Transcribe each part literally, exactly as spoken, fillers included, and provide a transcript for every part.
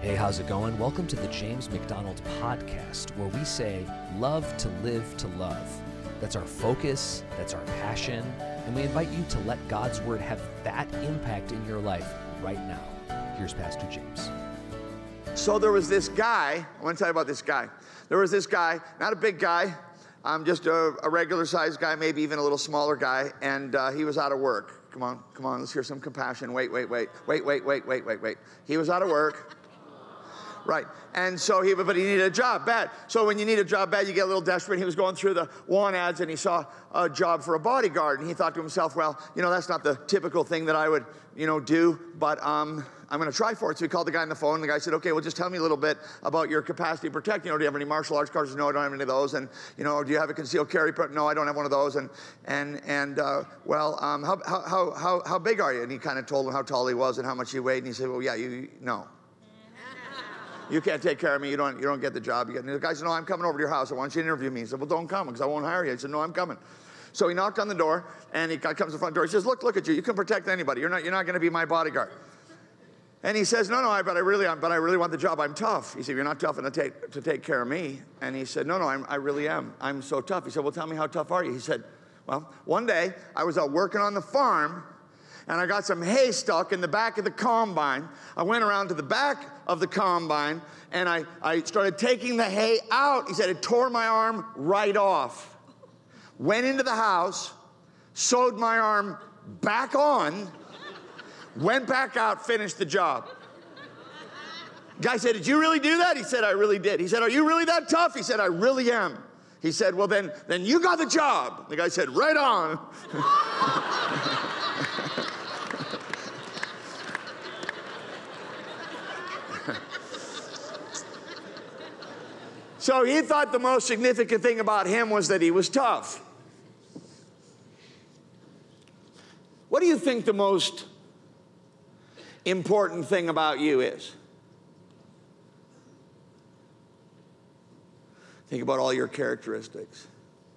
Hey, how's it going? Welcome to the James McDonald Podcast, where we say, love to live to love. That's our focus, that's our passion, and we invite you to let God's Word have that impact in your life right now. Here's Pastor James. So there was this guy, I want to tell you about this guy. There was this guy, not a big guy, um, just a, a regular-sized guy, maybe even a little smaller guy, and uh, he was out of work. Come on, come on, let's hear some compassion. Wait, wait, wait, wait, wait, wait, wait, wait, wait. He was out of work. Right, and so he, but he needed a job bad. So when you need a job bad, you get a little desperate. He was going through the want ads, and he saw a job for a bodyguard, and he thought to himself, well, you know, that's not the typical thing that I would, you know, do, but um, I'm going to try for it. So he called the guy on the phone, and the guy said, okay, well, just tell me a little bit about your capacity to protect. You know, do you have any martial arts cards? No, I don't have any of those. And, you know, do you have a concealed carry? No, I don't have one of those. And, and, and uh, well, um, how, how, how, how big are you? And he kind of told him how tall he was and how much he weighed, and he said, well, yeah, you, no. You can't take care of me. You don't, you don't get the job. You get, and the guy said, no, I'm coming over to your house. I want you to interview me. He said, well, don't come because I won't hire you. He said, no, I'm coming. So he knocked on the door, and he comes to the front door. He says, look, look at you. You can protect anybody. You're not, you're not going to be my bodyguard. And he says, no, no, I, but I really am. But I really want the job. I'm tough. He said, you're not tough enough to take, to take care of me. And he said, no, no, I'm, I really am. I'm so tough. He said, well, tell me, how tough are you? He said, well, one day I was out working on the farm, and I got some hay stuck in the back of the combine. I went around to the back of the combine, and I, I started taking the hay out. He said it tore my arm right off. Went into the house, sewed my arm back on, went back out, finished the job. Guy said, did you really do that? He said, I really did. He said, are you really that tough? He said, I really am. He said, well, then, then you got the job. The guy said, right on. So he thought the most significant thing about him was that he was tough. What do you think the most important thing about you is? Think about all your characteristics.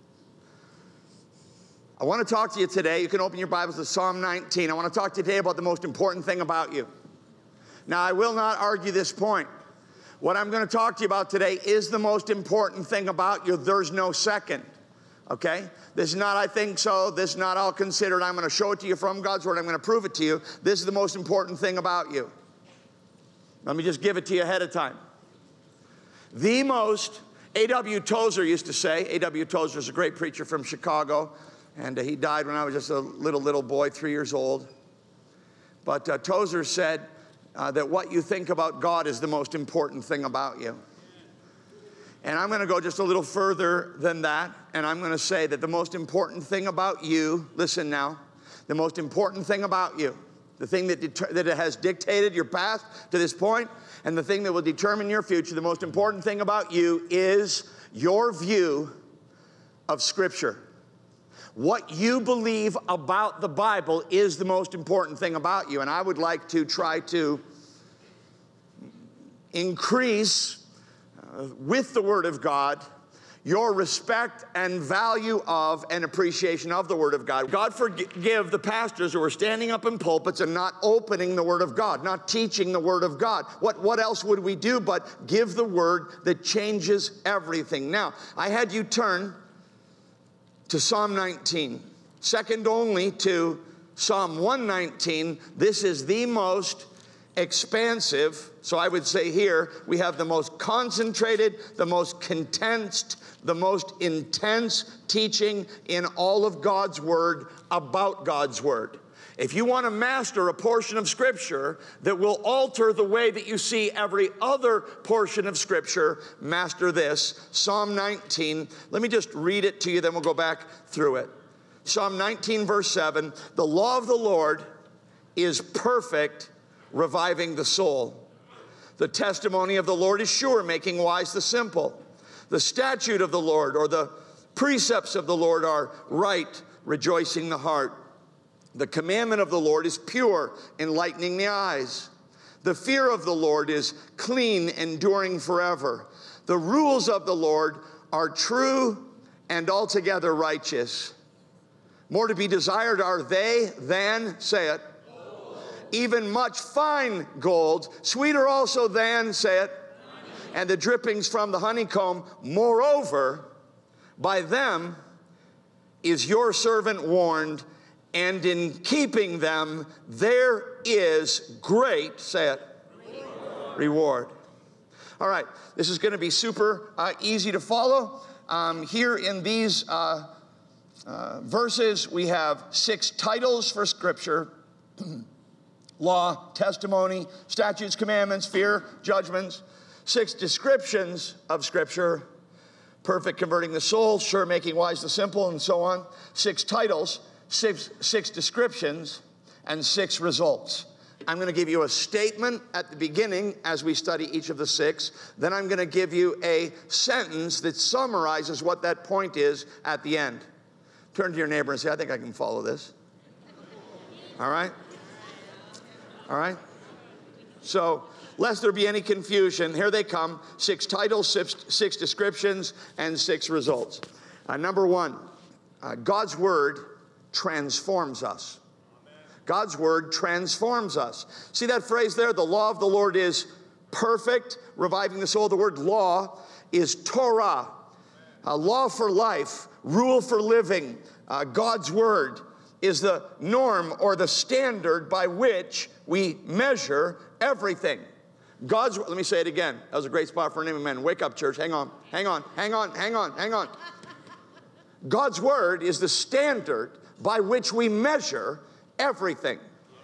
I want to talk to you today. You can open your Bibles to Psalm nineteen. I want to talk to you today about the most important thing about you. Now, I will not argue this point. What I'm going to talk to you about today is the most important thing about you. There's no second, okay? This is not, I think so. This is not, I'll consider it. I'm going to show it to you from God's Word. I'm going to prove it to you. This is the most important thing about you. Let me just give it to you ahead of time. The most, A W Tozer used to say, A W Tozer is a great preacher from Chicago, and uh, he died when I was just a little, little boy, three years old. But uh, Tozer said, Uh, that what you think about God is the most important thing about you. And I'm going to go just a little further than that, and I'm going to say that the most important thing about you, listen now, the most important thing about you, the thing that, deter- that has dictated your path to this point, and the thing that will determine your future, the most important thing about you is your view of Scripture. What you believe about the Bible is the most important thing about you. And I would like to try to increase uh, with the Word of God your respect and value of and appreciation of the Word of God. God forgive the pastors who are standing up in pulpits and not opening the Word of God, not teaching the Word of God. What, what else would we do but give the Word that changes everything? Now, I had you turn to Psalm nineteen, second only to Psalm one nineteen. This is the most expansive, so I would say here, we have the most concentrated, the most condensed, the most intense teaching in all of God's Word about God's Word. If you want to master a portion of Scripture that will alter the way that you see every other portion of Scripture, master this, Psalm nineteen. Let me just read it to you, then we'll go back through it. Psalm nineteen, verse seven, the law of the Lord is perfect, reviving the soul. The testimony of the Lord is sure, making wise the simple. The statute of the Lord, or the precepts of the Lord, are right, rejoicing the heart. The commandment of the Lord is pure, enlightening the eyes. The fear of the Lord is clean, enduring forever. The rules of the Lord are true and altogether righteous. More to be desired are they than, say it, even much fine gold, sweeter also than, say it, and the drippings from the honeycomb. Moreover, by them is your servant warned, and in keeping them there is great, say it, reward. reward. All right, this is going to be super uh, easy to follow. Um, here in these uh, uh, verses, we have six titles for Scripture: law, testimony, statutes, commandments, fear, judgments. Six descriptions of Scripture: perfect, converting the soul, sure, making wise the simple, and so on. Six titles, six, six descriptions, and six results. I'm going to give you a statement at the beginning as we study each of the six. Then I'm going to give you a sentence that summarizes what that point is at the end. Turn to your neighbor and say, I think I can follow this. All right? All right? So, lest there be any confusion, here they come. Six titles, six, six descriptions, and six results. Uh, number one, uh, God's Word transforms us. God's Word transforms us. See that phrase there? The law of the Lord is perfect, reviving the soul. The word law is Torah, a law for life, rule for living. Uh, God's Word is the norm or the standard by which we measure everything. God's, let me say it again. That was a great spot for an amen. Wake up, church. Hang on, hang on, hang on, hang on, hang on. God's Word is the standard by which we measure everything.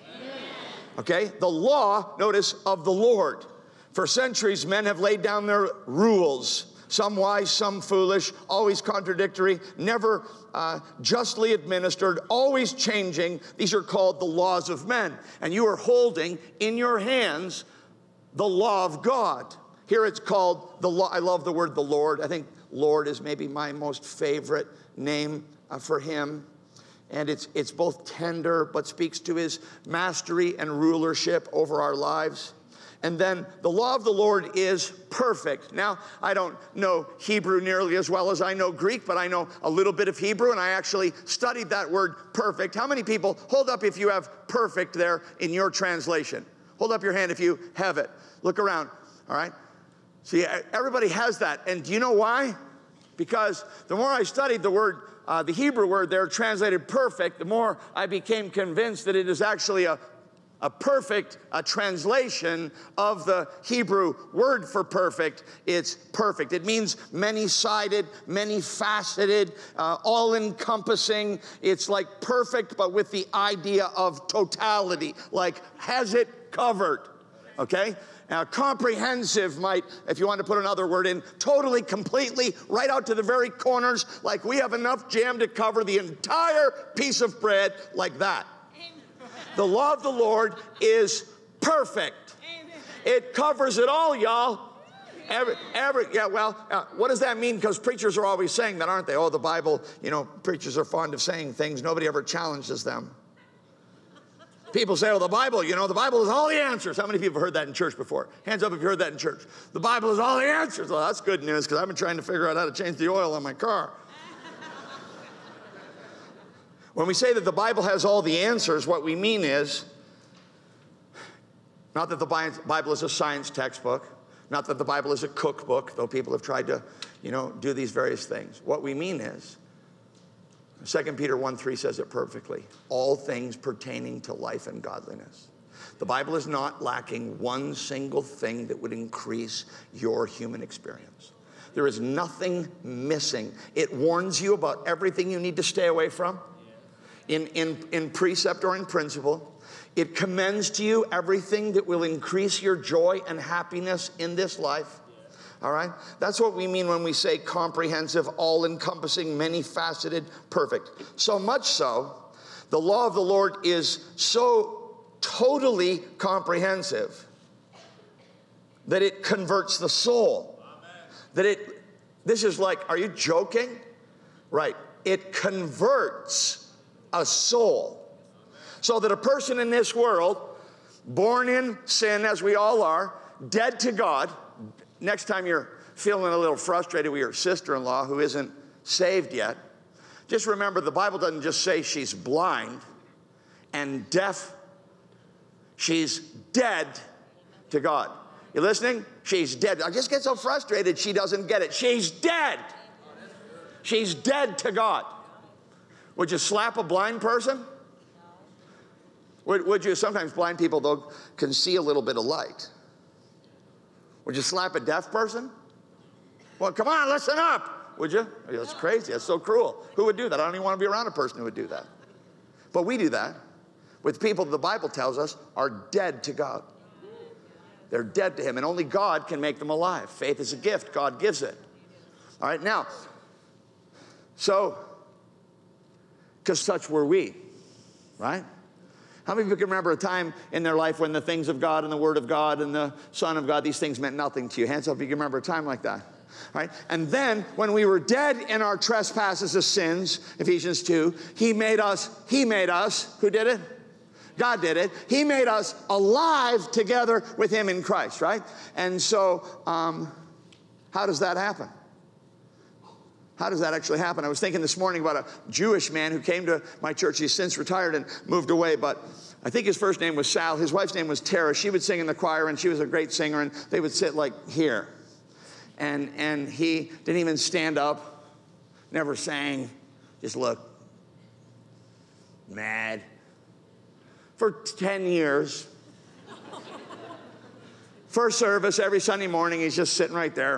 Okay? The law, notice, of the Lord. For centuries, men have laid down their rules. Some wise, some foolish, always contradictory, never uh, justly administered, always changing. These are called the laws of men. And you are holding in your hands the law of God. Here it's called the law. I love the word the Lord. I think Lord is maybe my most favorite name uh, for him. And it's, it's both tender, but speaks to his mastery and rulership over our lives. And then the law of the Lord is perfect. Now, I don't know Hebrew nearly as well as I know Greek, but I know a little bit of Hebrew, and I actually studied that word perfect. How many people, hold up if you have perfect there in your translation. Hold up your hand if you have it. Look around, all right? See, everybody has that. And do you know why? Because the more I studied the word, uh, the Hebrew word there translated perfect, the more I became convinced that it is actually a, a perfect a translation of the Hebrew word for perfect. It's perfect. It means many-sided, many-faceted, uh, all-encompassing. It's like perfect, but with the idea of totality, like has it covered, okay? Now, comprehensive might, if you want to put another word in, totally, completely, right out to the very corners, like we have enough jam to cover the entire piece of bread, like that. Amen. The law of the Lord is perfect. Amen. It covers it all, y'all. Every, every, yeah, well, uh, what does that mean? Because preachers are always saying that, aren't they? Oh, the Bible, you know, preachers are fond of saying things. Nobody ever challenges them. People say, oh, the Bible, you know, the Bible is all the answers. How many people have heard that in church before? Hands up if you heard that in church. The Bible is all the answers. Well, that's good news, because I've been trying to figure out how to change the oil on my car. When we say that the Bible has all the answers, what we mean is, not that the Bible is a science textbook, not that the Bible is a cookbook, though people have tried to, you know, do these various things. What we mean is, Second Peter one three says it perfectly. All things pertaining to life and godliness. The Bible is not lacking one single thing that would increase your human experience. There is nothing missing. It warns you about everything you need to stay away from in, in, in precept or in principle. It commends to you everything that will increase your joy and happiness in this life. All right? That's what we mean when we say comprehensive, all-encompassing, many-faceted, perfect. So much so, the law of the Lord is so totally comprehensive that it converts the soul. Amen. That it, this is like, are you joking? Right. It converts a soul. So that a person in this world, born in sin as we all are, dead to God. Next time you're feeling a little frustrated with your sister-in-law who isn't saved yet, just remember the Bible doesn't just say she's blind and deaf She's dead to God. You listening? She's dead. I just get so frustrated she doesn't get it. She's dead. She's dead to God. Would you slap a blind person? Would, would you? Sometimes blind people, though, can see a little bit of light. Would you slap a deaf person? Well, come on, listen up. Would you? That's crazy. That's so cruel. Who would do that? I don't even want to be around a person who would do that. But we do that with people the Bible tells us are dead to God. They're dead to him, and only God can make them alive. Faith is a gift. God gives it. All right, now, so, because such were we, right? How many of you can remember a time in their life when the things of God and the Word of God and the Son of God, these things meant nothing to you? Hands up if you can remember a time like that. Right? And then when we were dead in our trespasses of sins, Ephesians two, he made us, he made us, who did it? God did it. He made us alive together with him in Christ, right? And so um, how does that happen? How does that actually happen? I was thinking this morning about a Jewish man who came to my church. He's since retired and moved away, but I think his first name was Sal. His wife's name was Tara. She would sing in the choir, and she was a great singer, and they would sit like here. And, and he didn't even stand up, never sang, just looked mad. For ten years. First service, every Sunday morning, he's just sitting right there.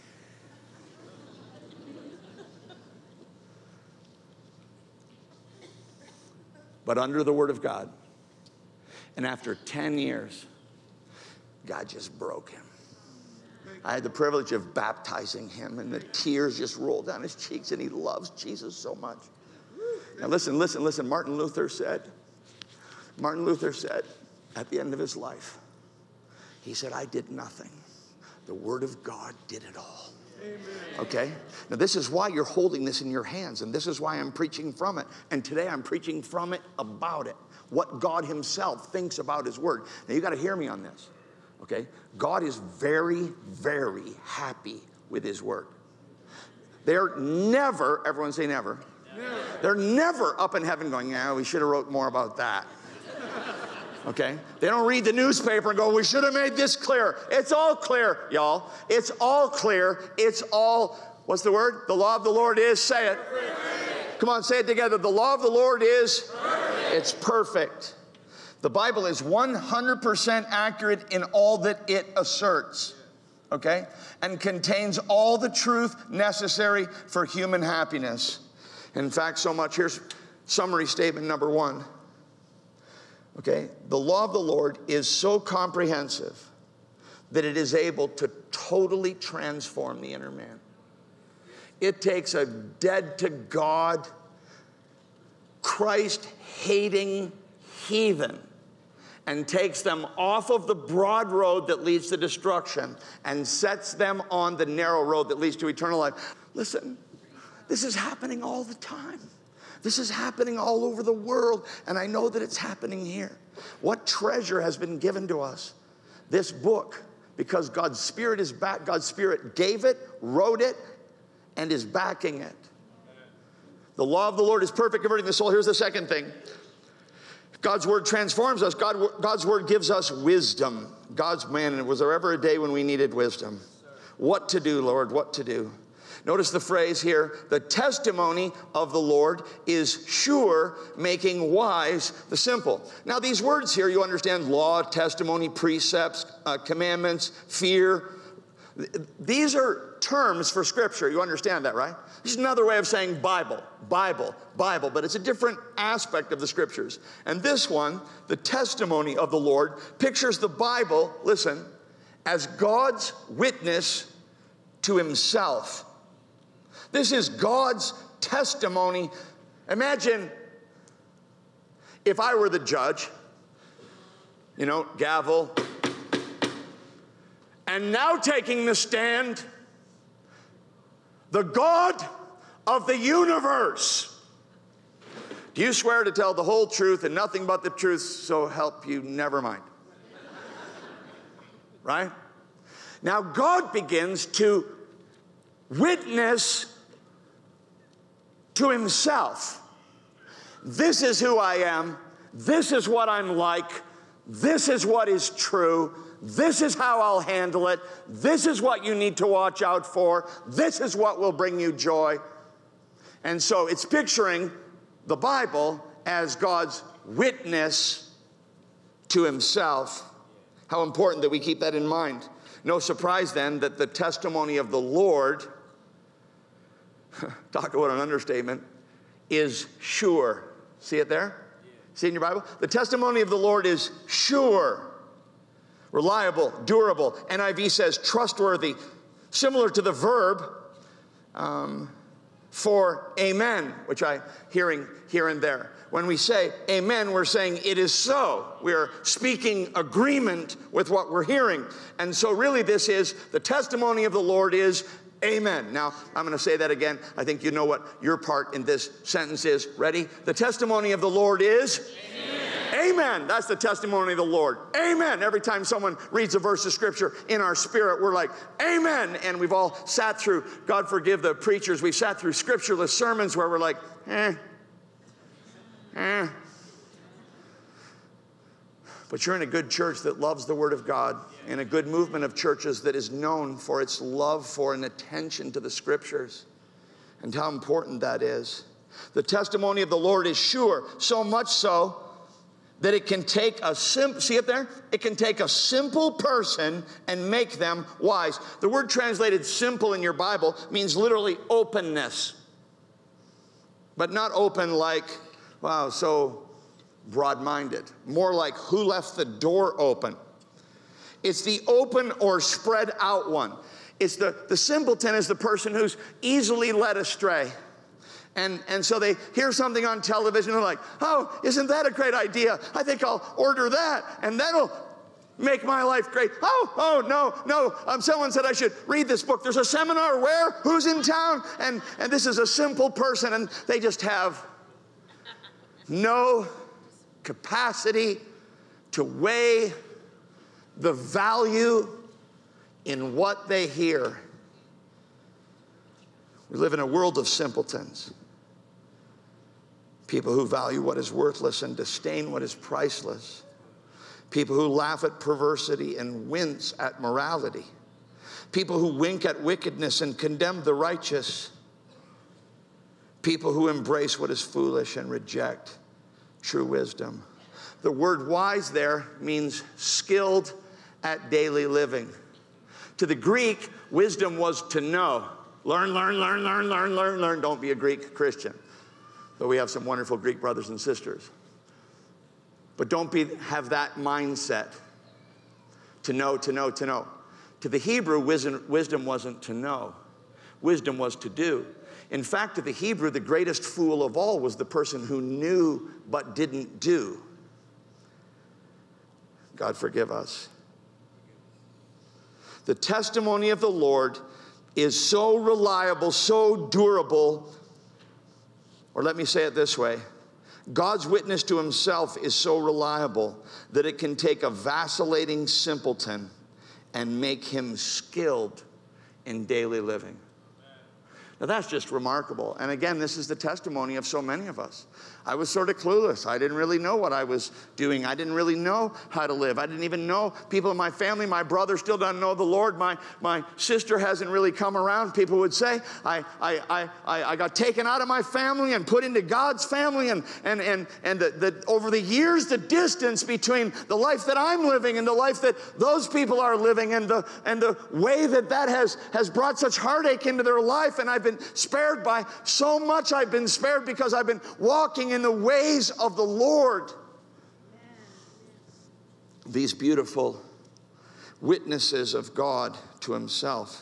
But under the Word of God. And after ten years, God just broke him. I had the privilege of baptizing him, and the tears just rolled down his cheeks, and he loves Jesus so much. Now listen, listen, listen. Martin Luther said, Martin Luther said at the end of his life, he said, I did nothing. The Word of God did it all. Amen. Okay? Now this is why you're holding this in your hands, and this is why I'm preaching from it. And today I'm preaching from it about it. What God himself thinks about his Word. Now you got to hear me on this. Okay? God is very, very happy with his Word. They're never, everyone say never. Never. They're never up in heaven going, yeah, we should have wrote more about that. Okay? They don't read the newspaper and go, we should have made this clear. It's all clear, y'all. It's all clear. It's all, what's the word? The law of the Lord is, say it. Perfect. Come on, say it together. The law of the Lord is perfect. It's perfect. The Bible is one hundred percent accurate in all that it asserts. Okay? And contains all the truth necessary for human happiness. In fact, so much, here's summary statement number one. Okay, the law of the Lord is so comprehensive that it is able to totally transform the inner man. It takes a dead to God, Christ-hating heathen and takes them off of the broad road that leads to destruction and sets them on the narrow road that leads to eternal life. Listen, this is happening all the time. This is happening all over the world, and I know that it's happening here. What treasure has been given to us? This book, because God's Spirit is back. God's Spirit gave it, wrote it, and is backing it. The law of the Lord is perfect, converting the soul. Here's the second thing. God's Word transforms us. God, God's Word gives us wisdom. God's, man, was there ever a day when we needed wisdom? What to do, Lord, what to do? Notice the phrase here, the testimony of the Lord is sure, making wise the simple. Now these words here, you understand law, testimony, precepts, uh, commandments, fear. These are terms for Scripture. You understand that, right? This is another way of saying Bible, Bible, Bible, but it's a different aspect of the Scriptures. And this one, the testimony of the Lord, pictures the Bible, listen, as God's witness to himself. This is God's testimony. Imagine if I were the judge, you know, gavel, and now taking the stand, the God of the universe. Do you swear to tell the whole truth and nothing but the truth, so help you, never mind? Right? Now God begins to witness to himself. This is who I am. This is what I'm like. This is what is true. This is how I'll handle it. This is what you need to watch out for. This is what will bring you joy. And so it's picturing the Bible as God's witness to himself. How important that we keep that in mind. No surprise then that the testimony of the Lord, talk about an understatement, is sure. See it there? See it in your Bible? The testimony of the Lord is sure, reliable, durable. N I V says trustworthy, similar to the verb um, for amen, which I hearing here and there. When we say amen, we're saying it is so. We're speaking agreement with what we're hearing. And so really this is, the testimony of the Lord is amen. Now, I'm going to say that again. I think you know what your part in this sentence is. Ready? The testimony of the Lord is amen. Amen. That's the testimony of the Lord. Amen. Every time someone reads a verse of Scripture in our spirit, we're like, amen. And we've all sat through, God forgive the preachers, we've sat through scriptureless sermons where we're like, eh, eh. But you're in a good church that loves the Word of God, in a good movement of churches that is known for its love for and attention to the Scriptures, and how important that is. The testimony of the Lord is sure, so much so that it can take a simple, see it there? It can take a simple person and make them wise. The word translated simple in your Bible means literally openness. But not open like, wow, so broad-minded. More like who left the door open. It's the open or spread out one. It's the, the simpleton is the person who's easily led astray. And, and so they hear something on television and they're like, oh, isn't that a great idea? I think I'll order that and that'll make my life great. Oh, oh, no, no. Um, someone said I should read this book. There's a seminar where? Who's in town? And, and this is a simple person and they just have no capacity to weigh the value in what they hear. We live in a world of simpletons. People who value what is worthless and disdain what is priceless. People who laugh at perversity and wince at morality. People who wink at wickedness and condemn the righteous. People who embrace what is foolish and reject true wisdom. The word wise there means skilled at daily living. To the Greek, wisdom was to know. Learn, learn, learn, learn, learn, learn, learn. Don't be a Greek Christian. Though we have some wonderful Greek brothers and sisters. But don't be, have that mindset. To know, to know, to know. To the Hebrew, wisdom, wisdom wasn't to know. Wisdom was to do. In fact, to the Hebrew, the greatest fool of all was the person who knew but didn't do. God forgive us. The testimony of the Lord is so reliable, so durable, or let me say it this way. God's witness to himself is so reliable that it can take a vacillating simpleton and make him skilled in daily living. Now that's just remarkable. And again, this is the testimony of so many of us. I was sort of clueless. I didn't really know what I was doing. I didn't really know how to live. I didn't even know people in my family. My brother still doesn't know the Lord. My, my sister hasn't really come around. People would say, I, I, I, I got taken out of my family and put into God's family. And, and, and, and the, the, over the years, the distance between the life that I'm living and the life that those people are living and the, and the way that that has, has brought such heartache into their life. And I've been spared by so much. I've been spared because I've been walking in the ways of the Lord. These beautiful witnesses of God to himself.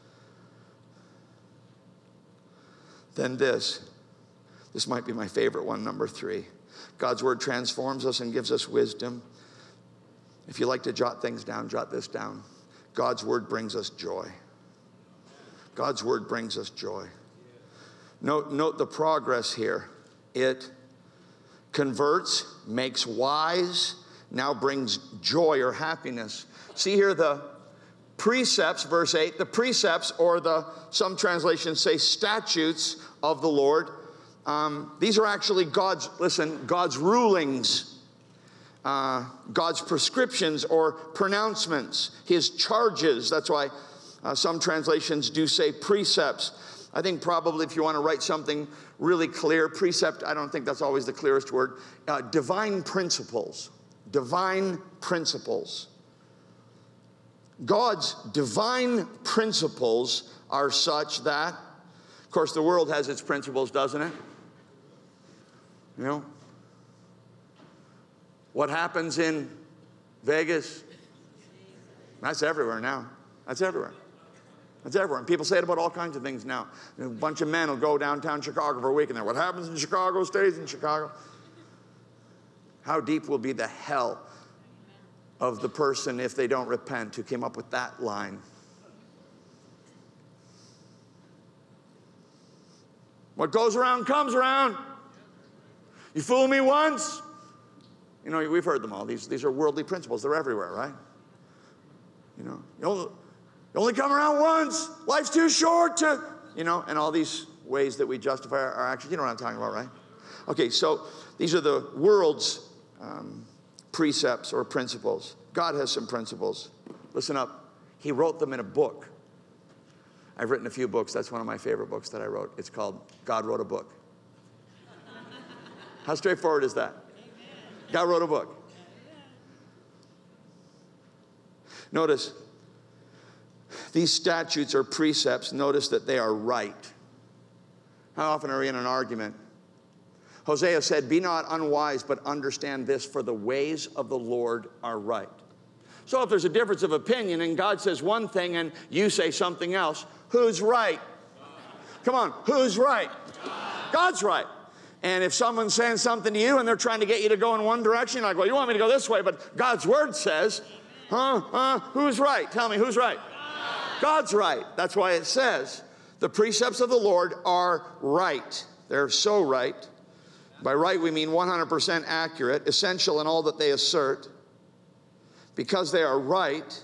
Then this, this might be my favorite one, number three. God's word transforms us and gives us wisdom. If you like to jot things down, jot this down. God's word brings us joy. God's word brings us joy. Note, note the progress here. It converts, makes wise, now brings joy or happiness. See here the precepts, verse eight, the precepts, or the, some translations say statutes of the Lord. Um, these are actually God's, listen, God's rulings. uh, God's prescriptions or pronouncements, his charges. That's why uh, some translations do say precepts. I think probably if you want to write something really clear, precept, I don't think that's always the clearest word. Uh, divine principles. Divine principles. God's divine principles are such that, of course, the world has its principles, doesn't it? You know? What happens in Vegas? That's everywhere now. That's everywhere. That's everywhere. And people say it about all kinds of things now. A bunch of men will go downtown Chicago for a week and they're, what happens in Chicago stays in Chicago. How deep will be the hell of the person if they don't repent who came up with that line? What goes around comes around. You fool me once. You know, we've heard them all. These, these are worldly principles. They're everywhere, right? You know, you only, you only come around once. Life's too short to, you know, and all these ways that we justify our, our actions. You know what I'm talking about, right? Okay, so these are the world's um, precepts or principles. God has some principles. Listen up. He wrote them in a book. I've written a few books. That's one of my favorite books that I wrote. It's called God Wrote a Book. How straightforward is that? God wrote a book. Notice, these statutes or precepts, notice that they are right. How often are we in an argument? Hosea said, be not unwise, but understand this, for the ways of the Lord are right. So if there's a difference of opinion and God says one thing and you say something else, who's right? Come on, who's right? God's right. And if someone's saying something to you and they're trying to get you to go in one direction, you're like, well, you want me to go this way, but God's word says, huh, huh, who's right? Tell me, who's right? God's right. That's why it says, the precepts of the Lord are right. They're so right. By right, we mean one hundred percent accurate, essential in all that they assert. Because they are right,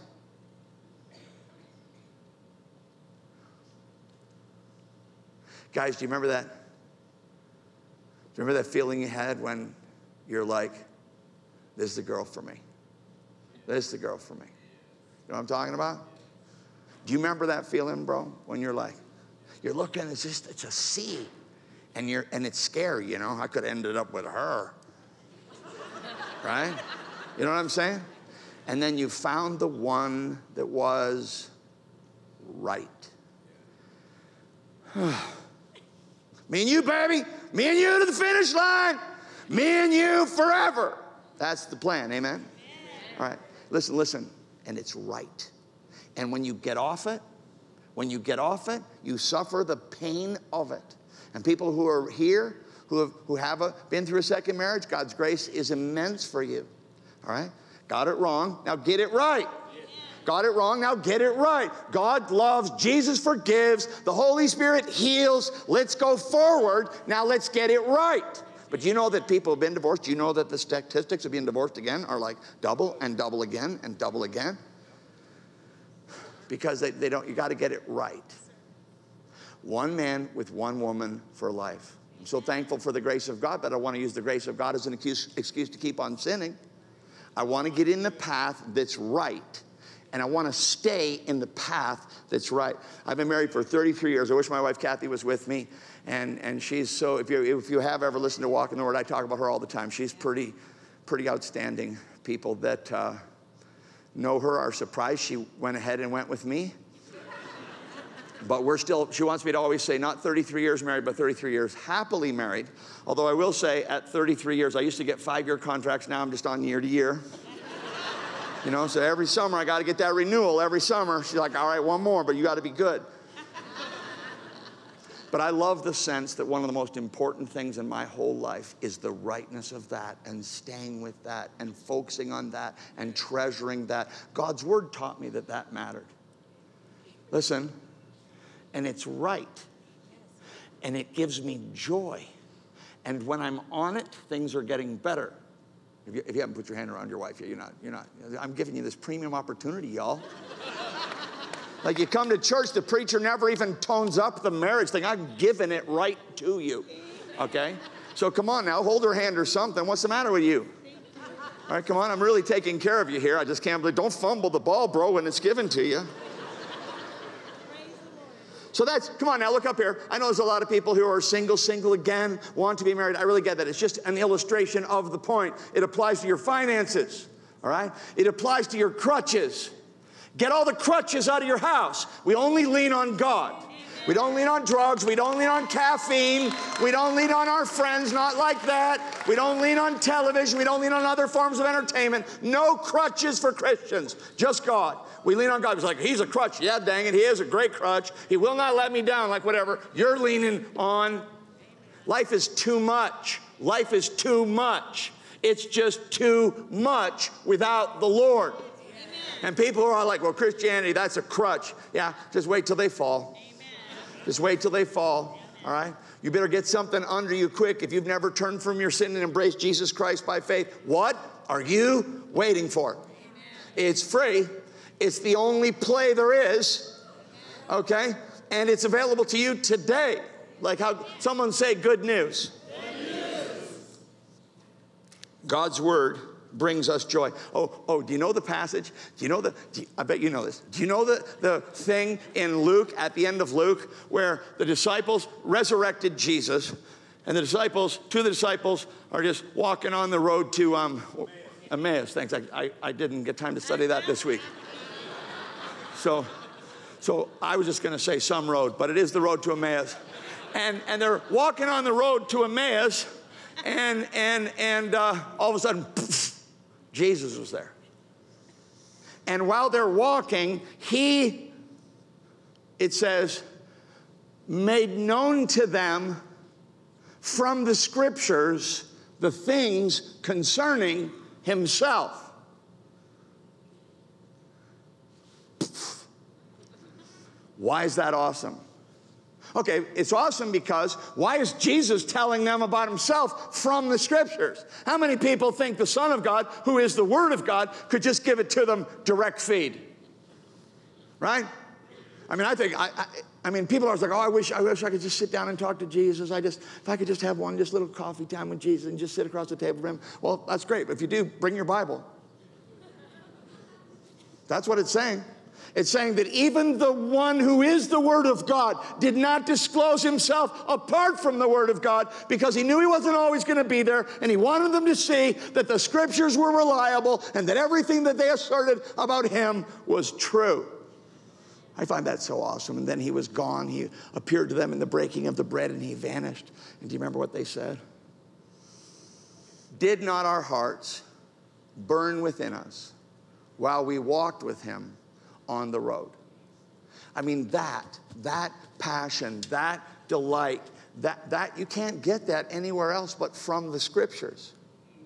guys, do you remember that? Do you remember that feeling you had when you're like, this is the girl for me. This is the girl for me. You know what I'm talking about? Do you remember that feeling, bro? When you're like, you're looking, it's just, it's a sea. And you're, and it's scary, you know? I could have ended up with her. Right? You know what I'm saying? And then you found the one that was right. Me and you, baby. Me and you to the finish line. Me and you forever. That's the plan, amen? Amen? All right, listen, listen. And it's right. And when you get off it, when you get off it, you suffer the pain of it. And people who are here, who have, who have a, been through a second marriage, God's grace is immense for you. All right? Got it wrong, now get it right. Got it wrong, now get it right. God loves, Jesus forgives, the Holy Spirit heals. Let's go forward. Now let's get it right. But you know that people have been divorced? You know that the statistics of being divorced again are like double and double again and double again? Because they, they don't, you got to get it right. One man with one woman for life. I'm so thankful for the grace of God, but I want to use the grace of God as an excuse, excuse to keep on sinning. I want to get in the path that's right. And I want to stay in the path that's right. I've been married for thirty-three years. I wish my wife Kathy was with me. And, and she's so, if you, if you have ever listened to Walk in the Word, I talk about her all the time. She's pretty, pretty outstanding. People that uh, know her are surprised she went ahead and went with me. But we're still, she wants me to always say, not thirty-three years married, but thirty-three years happily married. Although I will say, at thirty-three years, I used to get five-year contracts. Now I'm just on year to year. You know, so every summer I got to get that renewal every summer. She's like, all right, one more, but you got to be good. But I love the sense that one of the most important things in my whole life is the rightness of that and staying with that and focusing on that and treasuring that. God's word taught me that that mattered. Listen, and it's right. And it gives me joy. And when I'm on it, things are getting better. If you, if you haven't put your hand around your wife yet, you're not, you're not. I'm giving you this premium opportunity, y'all. Like you come to church, the preacher never even tones up the marriage thing. I'm giving it right to you, okay? So come on now, hold her hand or something. What's the matter with you? All right, come on, I'm really taking care of you here. I just can't believe, don't fumble the ball, bro, when it's given to you. So that's, come on now, look up here. I know there's a lot of people who are single, single again, want to be married. I really get that. It's just an illustration of the point. It applies to your finances, all right? It applies to your crutches. Get all the crutches out of your house. We only lean on God. We don't lean on drugs. We don't lean on caffeine. We don't lean on our friends, not like that. We don't lean on television. We don't lean on other forms of entertainment. No crutches for Christians, just God. We lean on God. It's like, he's a crutch. Yeah, dang it, he is a great crutch. He will not let me down, like whatever. You're leaning on. Life is too much. Life is too much. It's just too much without the Lord. Amen. And people are like, well, Christianity, that's a crutch. Yeah, just wait till they fall. Amen. Just wait till they fall, all right? You better get something under you quick if you've never turned from your sin and embraced Jesus Christ by faith. What are you waiting for? Amen. It's free. It's the only play there is, okay? And it's available to you today. Like how someone say good news. Good news. God's word brings us joy. Oh, oh, do you know the passage? Do you know the, do you, I bet you know this. Do you know the, the thing in Luke, at the end of Luke, where the disciples resurrected Jesus, and the disciples, two of the disciples are just walking on the road to um, Emmaus. Thanks, I, I, I didn't get time to study that this week. So, so I was just going to say some road, but it is the road to Emmaus. And, and they're walking on the road to Emmaus, and, and, and uh, all of a sudden, poof, Jesus was there. And while they're walking, he, it says, made known to them from the scriptures the things concerning himself. Why is that awesome? Okay, it's awesome because why is Jesus telling them about himself from the scriptures? How many people think the Son of God, who is the Word of God, could just give it to them direct feed? Right? I mean, I think, I, I, I mean, people are like, oh, I wish, I wish I could just sit down and talk to Jesus. I just, if I could just have one just little coffee time with Jesus and just sit across the table from him. Well, that's great. But if you do, bring your Bible. That's what it's saying. It's saying that even the one who is the Word of God did not disclose himself apart from the Word of God because he knew he wasn't always going to be there, and he wanted them to see that the scriptures were reliable and that everything that they asserted about him was true. I find that so awesome. And then he was gone. He appeared to them in the breaking of the bread, and he vanished. And do you remember what they said? Did not our hearts burn within us while we walked with him on the road? I mean, that, that passion, that delight, that, that you can't get that anywhere else but from the scriptures.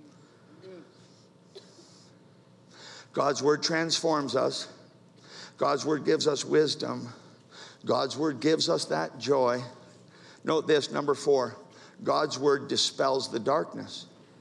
God's word transforms us. God's word gives us wisdom. God's word gives us that joy. Note this, number four, God's word dispels the darkness.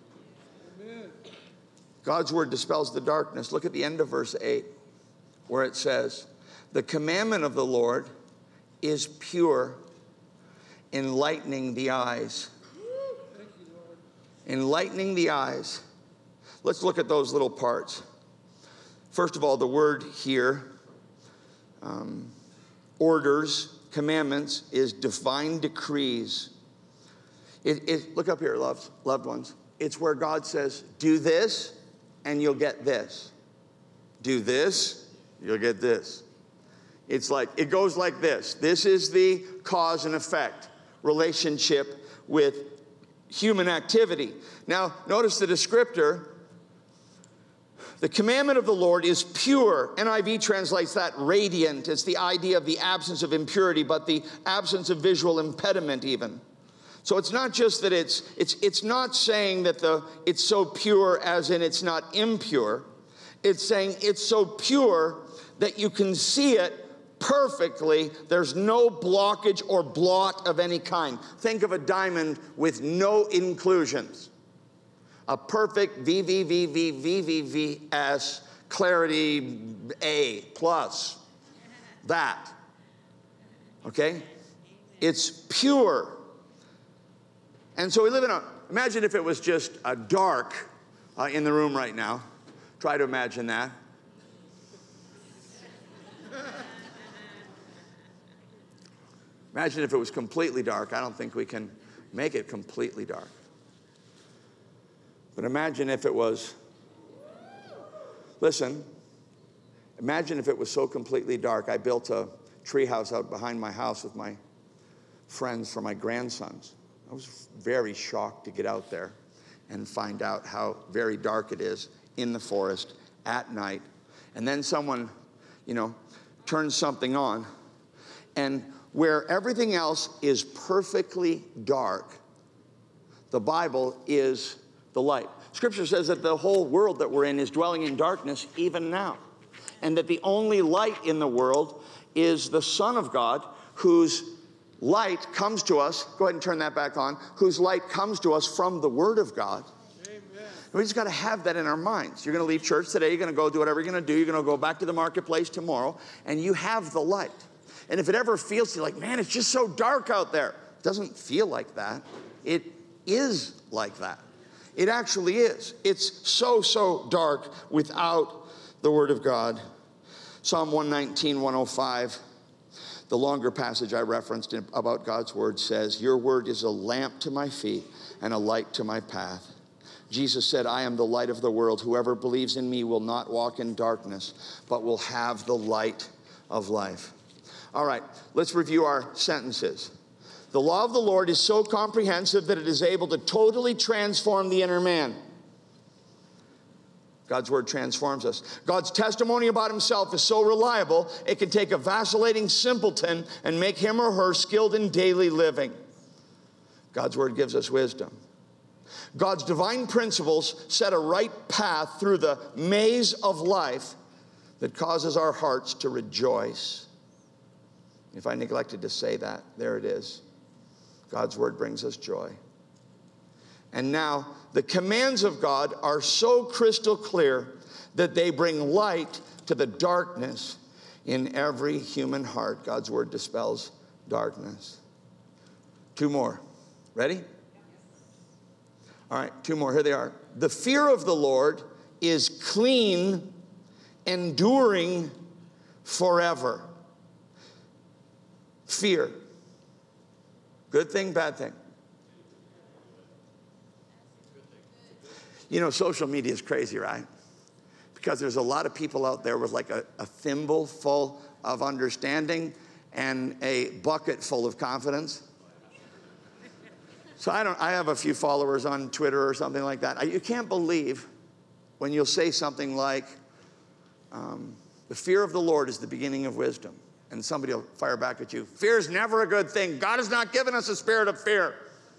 God's word dispels the darkness. Look at the end of verse eight. Where it says, the commandment of the Lord is pure, enlightening the eyes. Thank you, Lord. Enlightening the eyes. Let's look at those little parts. First of all, the word here, um, orders, commandments, is divine decrees. It, it, look up here, loved, loved ones. It's where God says, do this, and you'll get this. Do this, you'll get this. It's like, it goes like this. This is the cause and effect relationship with human activity. Now, notice the descriptor. The commandment of the Lord is pure. N I V translates that radiant. It's the idea of the absence of impurity, but the absence of visual impediment even. So it's not just that it's, it's, it's not saying that the, it's so pure as in it's not impure. It's saying it's so pure that you can see it perfectly. There's no blockage or blot of any kind. Think of a diamond with no inclusions. A perfect V V V V V V V S clarity A plus. That. Okay? It's pure. And so we live in a, imagine if it was just a dark, uh, in the room right now. Try to imagine that. Imagine if it was completely dark. I don't think we can make it completely dark. But imagine if it was, listen, imagine if it was so completely dark. I built a treehouse out behind my house with my friends for my grandsons. I was very shocked to get out there and find out how very dark it is in the forest at night. And then someone, you know, turns something on, and where everything else is perfectly dark, the Bible is the light. Scripture says that the whole world that we're in is dwelling in darkness even now. And that the only light in the world is the Son of God, whose light comes to us, go ahead and turn that back on, whose light comes to us from the Word of God. Amen. We just got to have that in our minds. You're going to leave church today, you're going to go do whatever you're going to do, you're going to go back to the marketplace tomorrow, and you have the light. And if it ever feels to you like, man, it's just so dark out there, it doesn't feel like that. It is like that. It actually is. It's so, so dark without the Word of God. Psalm one nineteen, one oh five, the longer passage I referenced about God's Word says, your Word is a lamp to my feet and a light to my path. Jesus said, I am the light of the world. Whoever believes in me will not walk in darkness, but will have the light of life. All right, let's review our sentences. The law of the Lord is so comprehensive that it is able to totally transform the inner man. God's word transforms us. God's testimony about himself is so reliable, it can take a vacillating simpleton and make him or her skilled in daily living. God's word gives us wisdom. God's divine principles set a right path through the maze of life that causes our hearts to rejoice. If I neglected to say that, there it is. God's word brings us joy. And now, the commands of God are so crystal clear that they bring light to the darkness in every human heart. God's word dispels darkness. Two more. Ready? All right, two more. Here they are. The fear of the Lord is clean, enduring forever. Fear. Good thing, bad thing? You know, social media is crazy, right? Because there's a lot of people out there with like a, a thimble full of understanding and a bucket full of confidence. So I don't, I have a few followers on Twitter or something like that. I, you can't believe when you'll say something like, um, the fear of the Lord is the beginning of wisdom. And somebody will fire back at you. Fear is never a good thing. God has not given us a spirit of fear.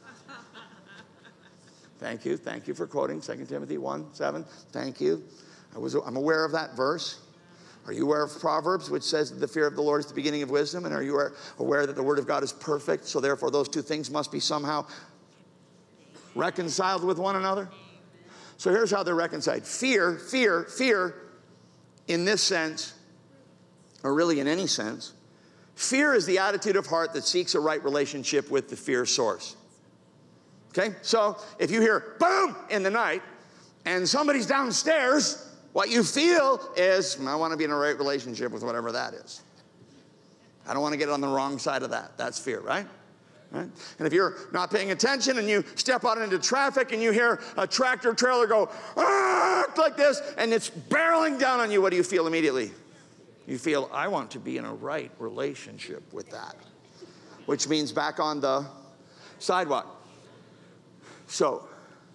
Thank you. Thank you for quoting Second Timothy one, seven. Thank you. I was, I'm aware of that verse. Are you aware of Proverbs, which says that the fear of the Lord is the beginning of wisdom? And are you aware that the Word of God is perfect? So therefore, those two things must be somehow reconciled with one another. So here's how they're reconciled. Fear, fear, fear, in this sense, or really in any sense, fear is the attitude of heart that seeks a right relationship with the fear source. Okay? So if you hear boom in the night and somebody's downstairs, what you feel is, I want to be in a right relationship with whatever that is. I don't want to get on the wrong side of that. That's fear, right? Right? And if you're not paying attention and you step out into traffic and you hear a tractor trailer go like this and it's barreling down on you, what do you feel immediately? You feel, I want to be in a right relationship with that, which means back on the sidewalk. So,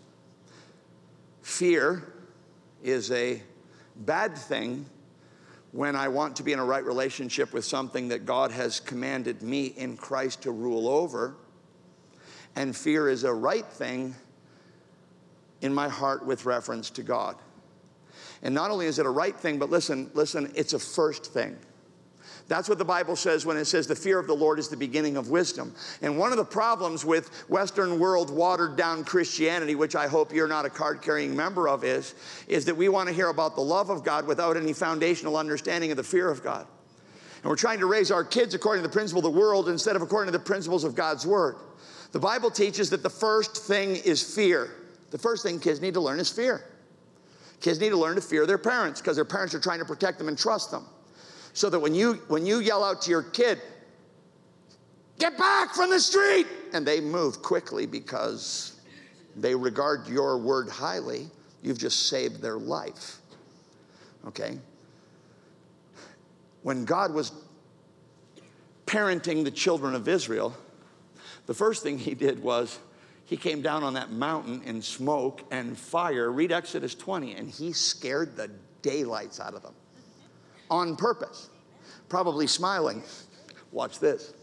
fear is a bad thing when I want to be in a right relationship with something that God has commanded me in Christ to rule over. And fear is a right thing in my heart with reference to God. And not only is it a right thing, but listen, listen, it's a first thing. That's what the Bible says when it says the fear of the Lord is the beginning of wisdom. And one of the problems with Western world watered down Christianity, which I hope you're not a card-carrying member of, is, is that we want to hear about the love of God without any foundational understanding of the fear of God. And we're trying to raise our kids according to the principle of the world instead of according to the principles of God's Word. The Bible teaches that the first thing is fear. The first thing kids need to learn is fear. Kids need to learn to fear their parents because their parents are trying to protect them and trust them. So that when you, when you yell out to your kid, get back from the street, and they move quickly because they regard your word highly, you've just saved their life. Okay? When God was parenting the children of Israel, the first thing he did was he came down on that mountain in smoke and fire. Read Exodus twenty, and he scared the daylights out of them on purpose, probably smiling. Watch this.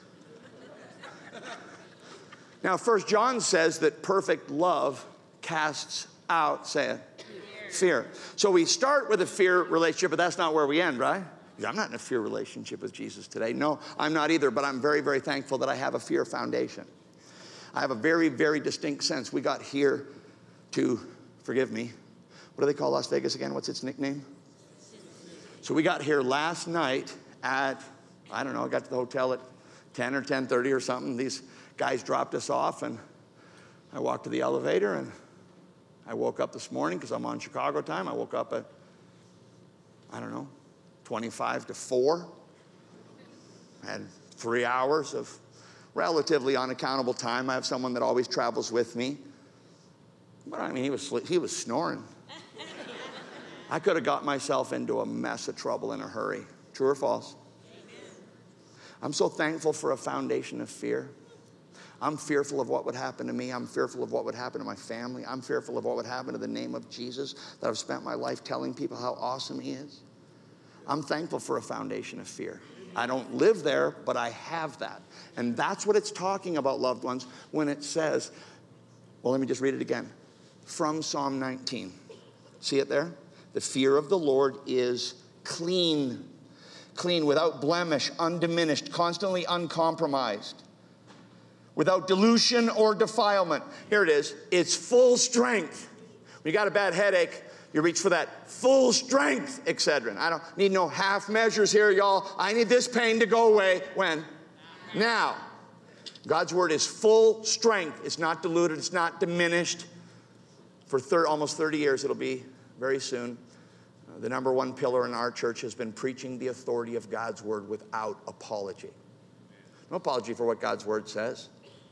Now, First John says that perfect love casts out, say it, fear. fear. So we start with a fear relationship, but that's not where we end, right? I'm not in a fear relationship with Jesus today. No, I'm not either, but I'm very, very thankful that I have a fear foundation. I have a very, very distinct sense. We got here to, forgive me, what do they call Las Vegas again? What's its nickname? So we got here last night at, I don't know, I got to the hotel at ten or ten thirty or something. These guys dropped us off, and I walked to the elevator, and I woke up this morning because I'm on Chicago time. I woke up at, I don't know, twenty-five to four. I had three hours of relatively unaccountable time. I have someone that always travels with me. But I mean, he was, he was snoring. I could have got myself into a mess of trouble in a hurry. True or false? I'm so thankful for a foundation of fear. I'm fearful of what would happen to me. I'm fearful of what would happen to my family. I'm fearful of what would happen to the name of Jesus that I've spent my life telling people how awesome he is. I'm thankful for a foundation of fear. I don't live there, but I have that. And that's what it's talking about, loved ones, when it says, well, let me just read it again. From Psalm nineteen. See it there? The fear of the Lord is clean. Clean, without blemish, undiminished, constantly uncompromised. Without delusion or defilement. Here it is. It's full strength. When you got a bad headache, you reach for that full strength Excedrin. I don't need no half measures here, y'all. I need this pain to go away. When? Now. God's word is full strength. It's not diluted. It's not diminished. For thir- almost thirty years, it'll be very soon. Uh, the number one pillar in our church has been preaching the authority of God's word without apology. No apology for what God's word says.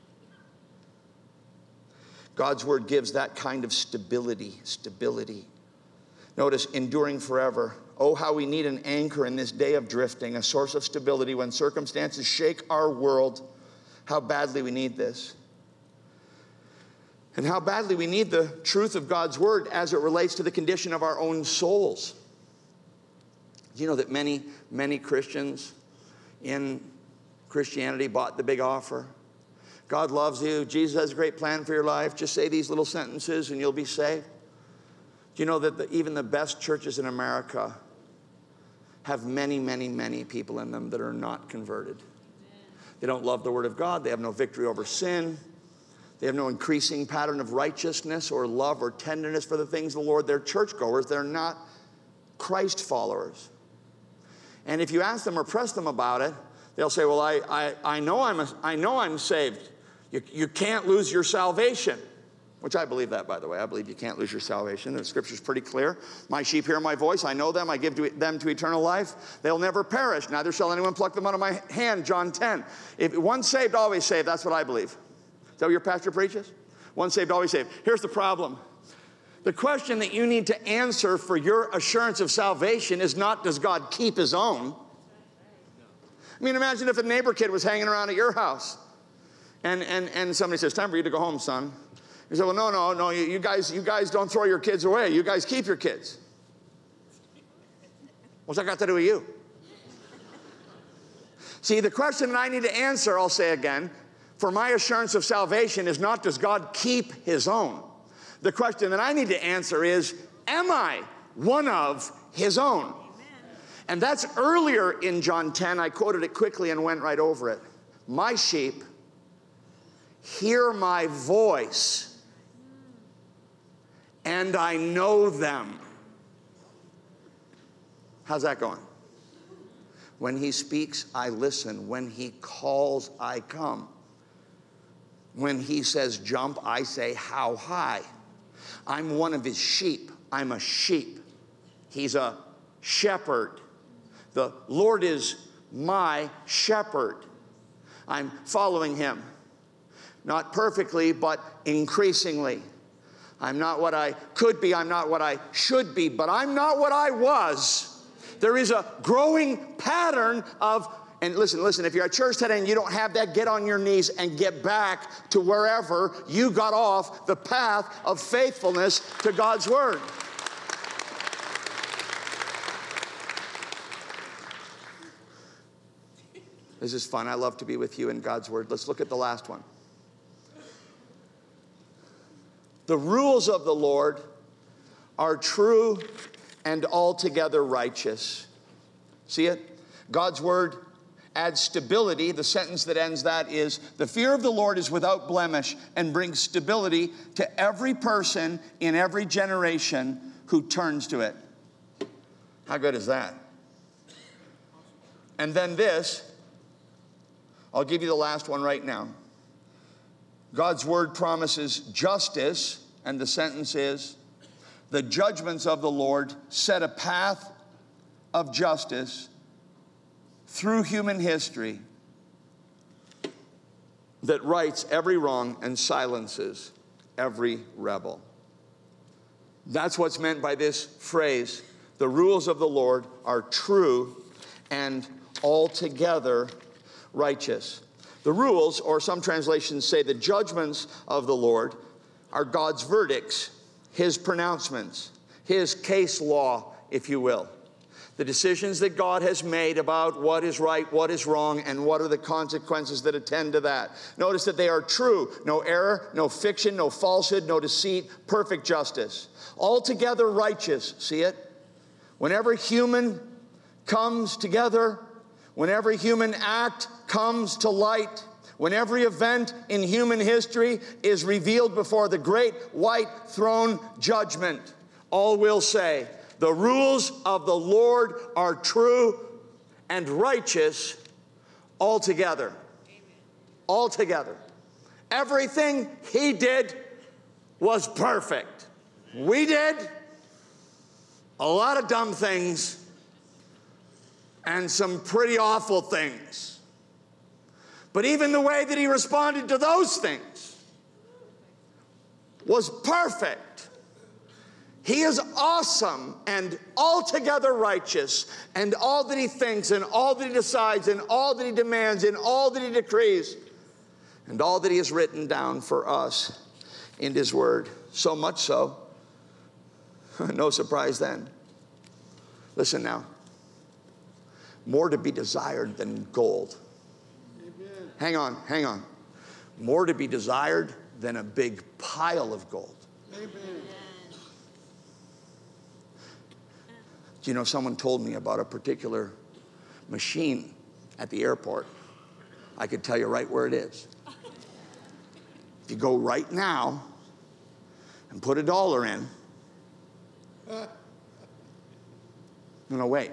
God's word gives that kind of stability, stability. Notice, enduring forever. Oh, how we need an anchor in this day of drifting, a source of stability when circumstances shake our world. How badly we need this. And how badly we need the truth of God's word as it relates to the condition of our own souls. You know that many, many Christians in Christianity bought the big offer. God loves you. Jesus has a great plan for your life. Just say these little sentences and you'll be saved. Do you know that the, even the best churches in America have many, many, many people in them that are not converted? They don't love the word of God. They have no victory over sin. They have no increasing pattern of righteousness or love or tenderness for the things of the Lord. They're churchgoers. They're not Christ followers. And if you ask them or press them about it, they'll say, well, I, I, I, know, I'm a, I know I'm saved. You, you can't lose your salvation. Which I believe that, by the way. I believe you can't lose your salvation. The scripture's pretty clear. My sheep hear my voice. I know them. I give to them to eternal life. They'll never perish. Neither shall anyone pluck them out of my hand. John ten. If once saved, always saved. That's what I believe. Is that what your pastor preaches? Once saved, always saved. Here's the problem. The question that you need to answer for your assurance of salvation is not, does God keep his own? I mean, imagine if a neighbor kid was hanging around at your house and, and, and somebody says, time for you to go home, son. You say, well, no, no, no, you, you guys, you guys don't throw your kids away. You guys keep your kids. What's that got to do with you? See, the question that I need to answer, I'll say again, for my assurance of salvation is not, does God keep his own? The question that I need to answer is, am I one of his own? Amen. And that's earlier in John ten. I quoted it quickly and went right over it. My sheep hear my voice, and I know them. How's that going? When he speaks, I listen. When he calls, I come. When he says jump, I say how high. I'm one of his sheep. I'm a sheep. He's a shepherd. The Lord is my shepherd. I'm following him. Not perfectly, but increasingly. I'm not what I could be. I'm not what I should be, but I'm not what I was. There is a growing pattern of, and listen, listen, if you're at church today and you don't have that, get on your knees and get back to wherever you got off the path of faithfulness to God's word. This is fun. I love to be with you in God's word. Let's look at the last one. The rules of the Lord are true and altogether righteous. See it? God's word adds stability. The sentence that ends that is, the fear of the Lord is without blemish and brings stability to every person in every generation who turns to it. How good is that? And then this, I'll give you the last one right now. God's word promises justice, and the sentence is, the judgments of the Lord set a path of justice through human history that rights every wrong and silences every rebel. That's what's meant by this phrase, the rules of the Lord are true and altogether righteous. The rules, or some translations say the judgments of the Lord, are God's verdicts, his pronouncements, his case law, if you will. The decisions that God has made about what is right, what is wrong, and what are the consequences that attend to that. Notice that they are true. No error, no fiction, no falsehood, no deceit, perfect justice. Altogether righteous, see it? Whenever human comes together, whenever human act comes to light, when every event in human history is revealed before the great white throne judgment, all will say, the rules of the Lord are true and righteous altogether. Altogether. Everything he did was perfect. We did a lot of dumb things and some pretty awful things. But even the way that he responded to those things was perfect. He is awesome and altogether righteous, and all that he thinks and all that he decides and all that he demands and all that he decrees and all that he has written down for us in his word. So much so, no surprise then. Listen now. More to be desired than gold. Amen. Hang on, hang on. More to be desired than a big pile of gold. Amen. Do you know, someone told me about a particular machine at the airport. I could tell you right where it is. If you go right now and put a dollar in. No, no, wait.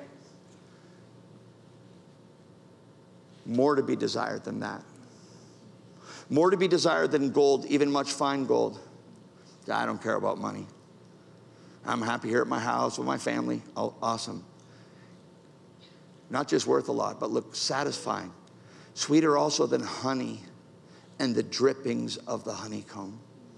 More to be desired than that. More to be desired than gold, even much fine gold. I don't care about money. I'm happy here at my house with my family. Oh, awesome. Not just worth a lot, but look, satisfying. Sweeter also than honey and the drippings of the honeycomb.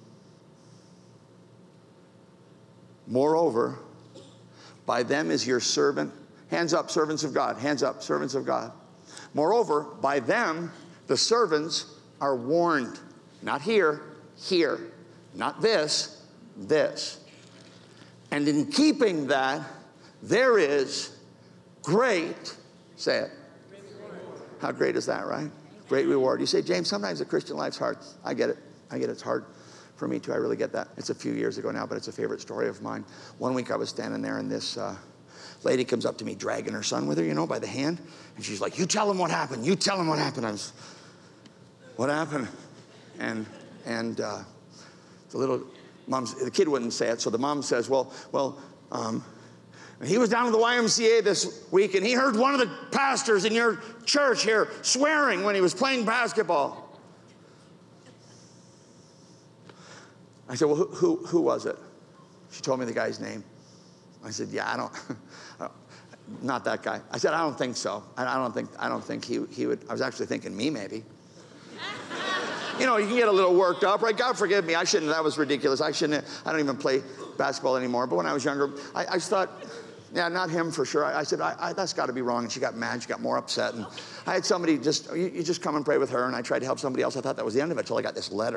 Moreover, by them is your servant. Hands up, servants of God. Hands up, servants of God. Moreover, by them, the servants are warned. Not here, here. Not this, this. And in keeping that, there is great, say it. How great is that, right? Great reward. You say, James, sometimes the Christian life's hard. I get it. I get it. It's hard for me too. I really get that. It's a few years ago now, but it's a favorite story of mine. One week I was standing there and this uh, lady comes up to me dragging her son with her, you know, by the hand. And she's like, you tell him what happened. You tell him what happened. I was, what happened? And, and uh, the little mom's, the kid wouldn't say it. So the mom says, well, well, um, he was down at the Y M C A this week and he heard one of the pastors in your church here swearing when he was playing basketball. I said, well, who, who, who was it? She told me the guy's name. I said, yeah, I don't, I don't not that guy. I said, I don't think so. I, I don't think, I don't think he, he would, I was actually thinking me maybe. You know, you can get a little worked up, right? God forgive me, I shouldn't, that was ridiculous. I shouldn't, I don't even play basketball anymore. But when I was younger, I, I just thought, yeah, not him for sure. I, I said, I, I, that's got to be wrong. And she got mad, she got more upset. And I had somebody just, you, you just come and pray with her. And I tried to help somebody else. I thought that was the end of it until I got this letter.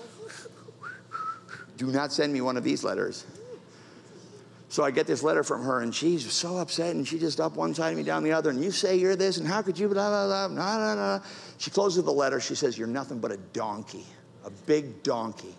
Do not send me one of these letters. So I get this letter from her, and she's so upset, and she just up one side of me, down the other, and you say you're this, and how could you, blah, blah, blah, blah, blah, blah. She closes the letter. She says, you're nothing but a donkey, a big donkey.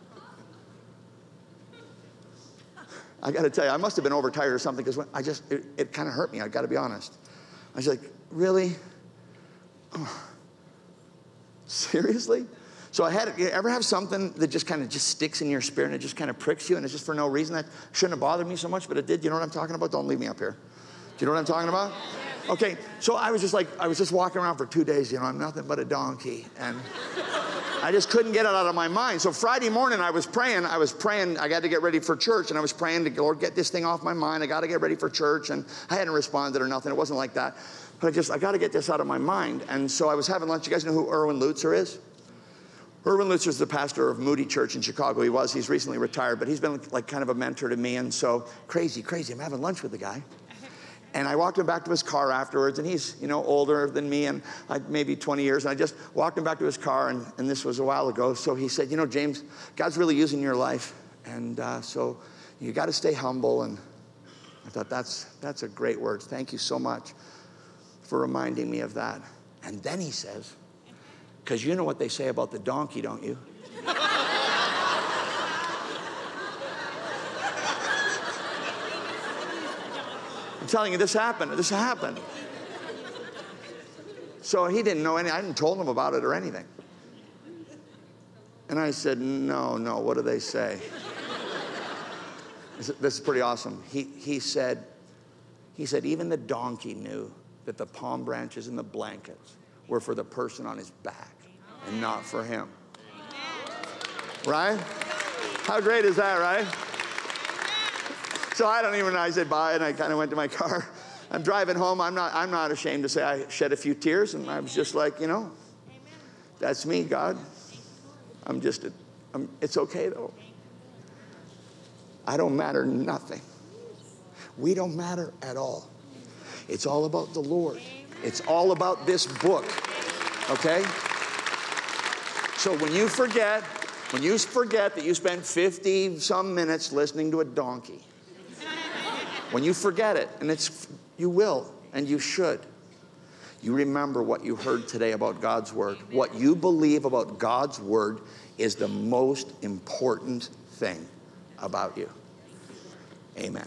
I got to tell you, I must have been overtired or something, because I just, it, it kind of hurt me. I got to be honest. I was like, really? Oh, seriously? So I had, you ever have something that just kind of just sticks in your spirit and it just kind of pricks you and it's just for no reason? That shouldn't have bothered me so much, but it did. You know what I'm talking about? Don't leave me up here. Do you know what I'm talking about? Okay, so I was just like, I was just walking around for two days, you know, I'm nothing but a donkey. And I just couldn't get it out of my mind. So Friday morning I was praying, I was praying, I got to get ready for church, and I was praying to, Lord, get this thing off my mind. I got to get ready for church, and I hadn't responded or nothing. It wasn't like that. But I just, I got to get this out of my mind. And so I was having lunch. You guys know who Erwin Lutzer is? Erwin Lutzer is the pastor of Moody Church in Chicago. He was, he's recently retired, but he's been like kind of a mentor to me. And so crazy, crazy. I'm having lunch with the guy. And I walked him back to his car afterwards, and he's, you know, older than me, and I, maybe twenty years. And I just walked him back to his car, and, and this was a while ago. So he said, you know, James, God's really using your life. And uh, so you got to stay humble. And I thought, that's, that's a great word. Thank you so much for reminding me of that. And then he says, because you know what they say about the donkey, don't you? I'm telling you, this happened. This happened. So he didn't know any. I hadn't told him about it or anything. And I said, no, no, what do they say? This is pretty awesome. He, he said, he said, even the donkey knew that the palm branches and the blankets were for the person on his back and not for him. Right? How great is that, right? So I don't even know. I said bye, and I kind of went to my car. I'm driving home. I'm not, I'm not ashamed to say I shed a few tears, and I was just like, you know, that's me, God. I'm just, a, I'm, it's okay, though. I don't matter nothing. We don't matter at all. It's all about the Lord. It's all about this book, okay? So when you forget, when you forget that you spent fifty some minutes listening to a donkey, when you forget it, and it's, you will, and you should, you remember what you heard today about God's Word. What you believe about God's Word is the most important thing about you. Amen.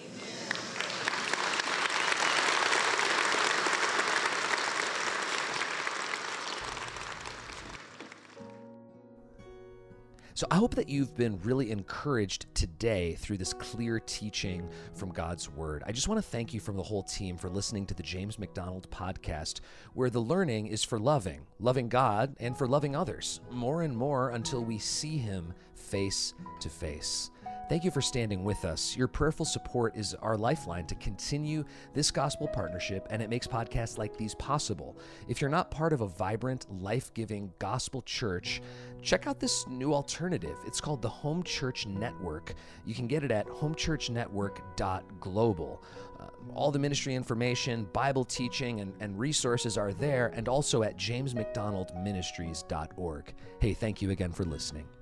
So I hope that you've been really encouraged today through this clear teaching from God's Word. I just want to thank you from the whole team for listening to the James McDonald podcast, where the learning is for loving, loving God, and for loving others, more and more until we see Him face to face. Thank you for standing with us. Your prayerful support is our lifeline to continue this gospel partnership, and it makes podcasts like these possible. If you're not part of a vibrant, life-giving gospel church, check out this new alternative. It's called the Home Church Network. You can get it at home church network dot global. Uh, all the ministry information, Bible teaching, and, and resources are there, and also at james mcdonald ministries dot org. Hey, thank you again for listening.